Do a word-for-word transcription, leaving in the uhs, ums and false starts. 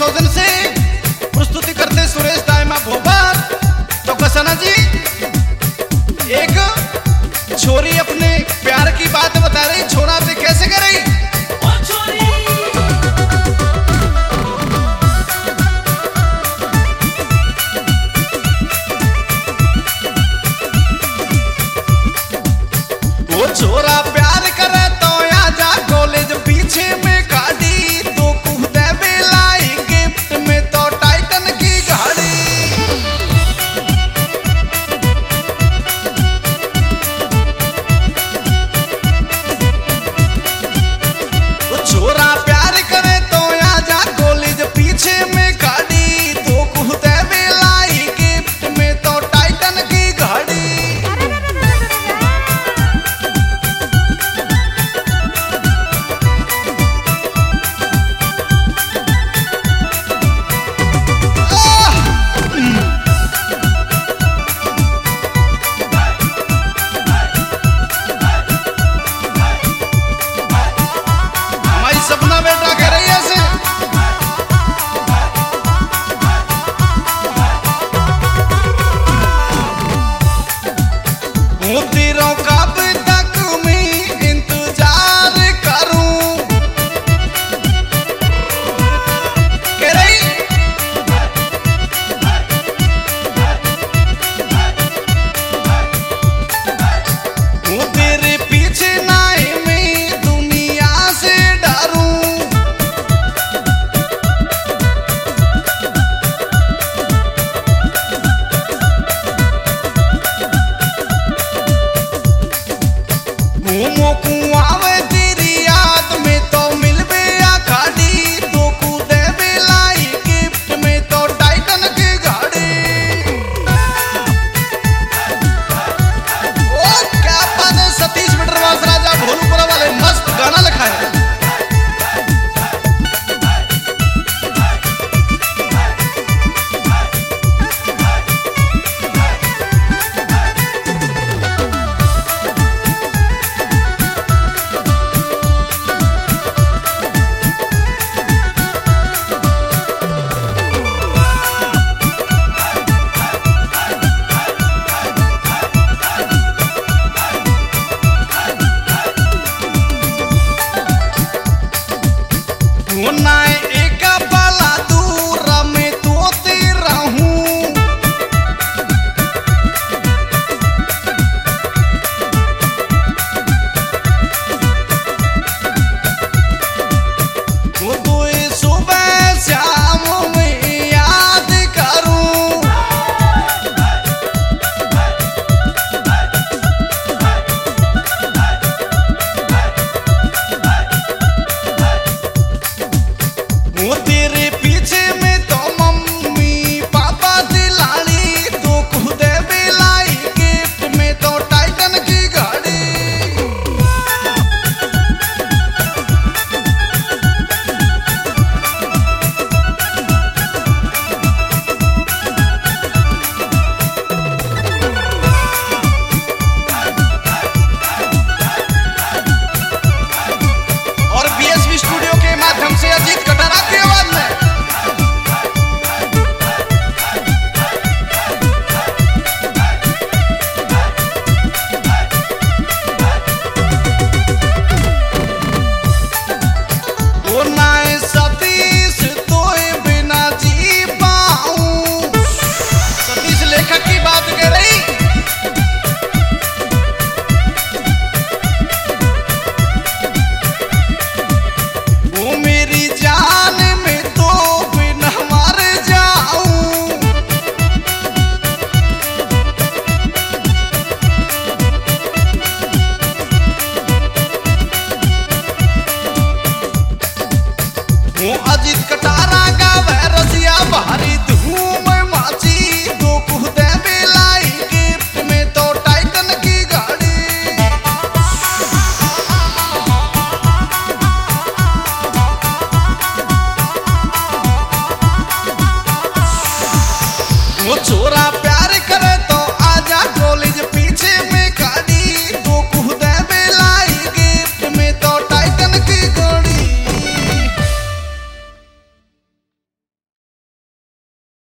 Thousand से प्रस्तुति करते सुरेश दाइमा भोपाल। तो कसना जी एक छोरी अपने प्यार की बात बता रही, छोरा आपसे कैसे कर रही। वो छोरा प्यार करे तो आजा कॉलेज पीछे में गाड़ी तो कूदे बेलाई गिफ्ट में तो टाइटन की गाड़ी। वो छोरा प्यार करे तो आजा कॉलेज पीछे में गाड़ी तो कूदे बेलाई गिफ्ट में तो टाइटन की गाड़ी। सपना बेटा कह रही है ऐसे। तेरों कब तक मैं इंतजार करूं कह रही। वो तेरे पीछे ना मैं दुनिया से आवे तेरी याद में तो मिलबे आखाड़ी तो कूदे बेलाई गिफ्ट में तो टाइटन की गाड़ी। ओ क्या बात है, सतीश मिटरवास राजा भोलपुरा वाले मस्त गाना लिखा है। एक बाला दूर में तो तेरा हूँ वो तो सुबह शाम में याद करूं। वो तेरे पीछे में तो मम्मी पापा दिलाड़ी तो कूदे बेलाई गिफ्ट में तो टाइटन की गाड़ी। और बीएसवी स्टूडियो के माध्यम से अजीत कटारा की आवाज में वो नाए सतीश तोए बिना जी पाऊं। सतीश लेखक की बात कह रही। वो मेरी जान में तो बिना मर जाऊं। वो अजीत कटारा गावे